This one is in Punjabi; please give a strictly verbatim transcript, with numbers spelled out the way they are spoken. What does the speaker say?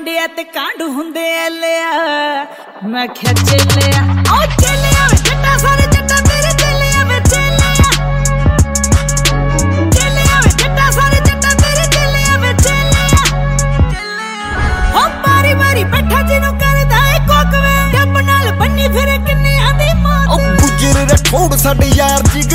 ਕੰਡਿਆ ਤੇ ਕਾਂਡੂ ਹੁੰਦੇ ਐ ਲਿਆ। ਮੈਂ ਕਿਹਾ ਚੇਲਿਆ ਓ ਚੇਲਿਆ ਵੇ ਜੱਟਾਂ ਸਾਰੇ ਜੱਟਾਂ ਤੇਰੇ ਚੇਲਿਆ ਵੇ ਚੇਲਿਆ। ਚੇਲਿਆ ਵੇ ਜੱਟਾਂ ਸਾਰੇ ਜੱਟਾਂ ਤੇਰੇ ਚੇਲਿਆ ਵੇ ਚੇਲਿਆ। ਹੋ ਮਾਰੀ ਮਾਰੀ ਬੈਠਾ ਜਿਹਨੂੰ ਕਰਦਾ ਏ ਕੋਕਵੇ ਡੱਬ ਨਾਲ ਬੰਨੀ ਫਿਰੇ ਕਿੰਨਿਆਂ ਦੀ ਮੌਤ। ਓ ਗੁੱਜਰ ਰਠੌੜ ਸਾਡੇ ਯਾਰ ਜਿਗ